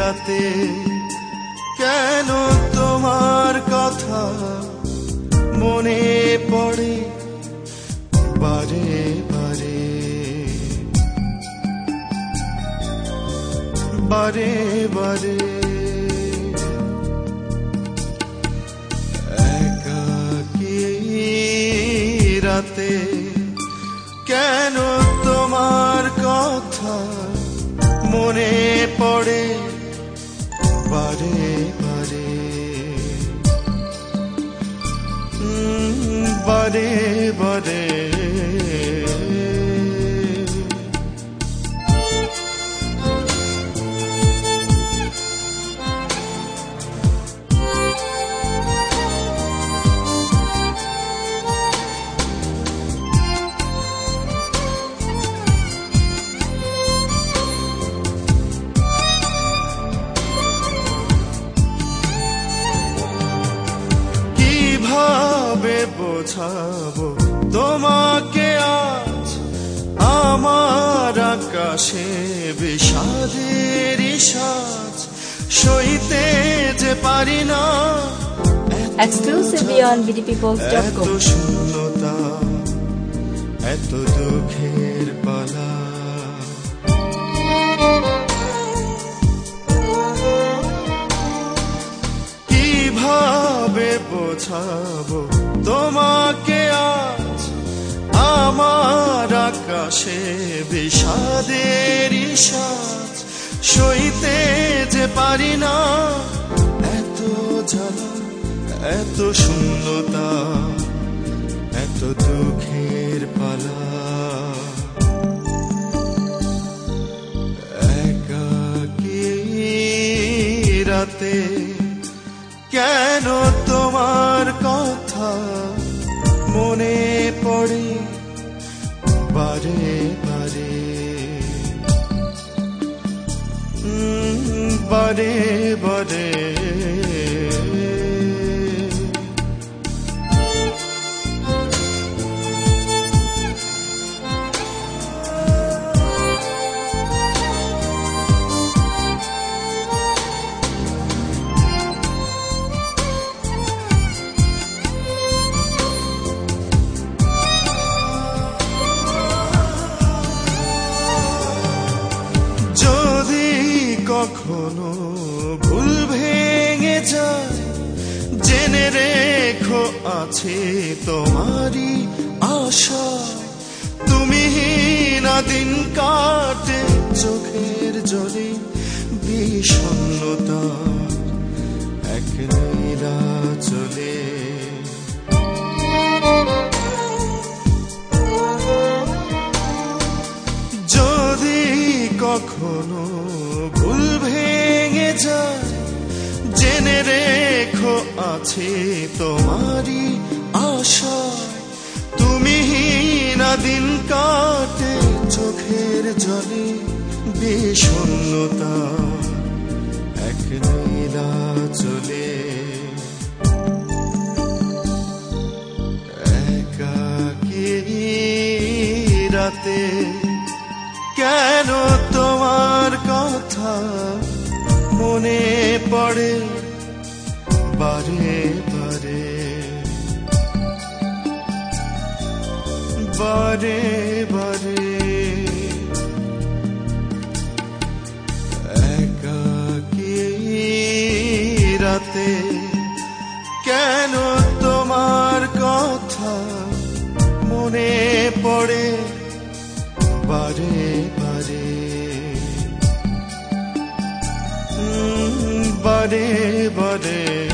রাতে কেন তোমার কথা মনে পড়ে বারে বারে বারে বারে একাকী রাতে কেন তোমার কথা মনে পড়ে বারে বারে বারে বারে বোঝাবো তোমাকে আজ আমার আকাশে বিষাদের সাজ সইতে যে পারি না exclusively on bdppost.com এত শূন্যতা এত দুঃখের পালা কিভাবে বোঝাবো তোমাকে আজ আমার আকাশে বিষাদের সাজ সইতে যে পারি না এত জ্বালা এত শূন্যতা এত দুঃখের পালা একাকী রাতে কেন তোমার কথা মনে পড়ে বারে বারে বারে বারে কখনো ভুল ভেঙে যায় জেনে রেখো আছে তোমারই আশায় তুমি না দিন কাটে চোখের জলে বিষণ্ণতা এক নীলা চলে যদি কখনো ভুল ভেঙে যায় জেনে রেখো আছে তোমারই আশায় তুমি না দিন কাটে চোখের জলে বিষণ্ণতা এক নীলা চলে একাকী রাতে কেন তোমার কথা মনে পড়ে বারে বারে বারে বারে একাকী রাতে কেন তোমার কথা মনে পড়ে বারে বারে বারে বারে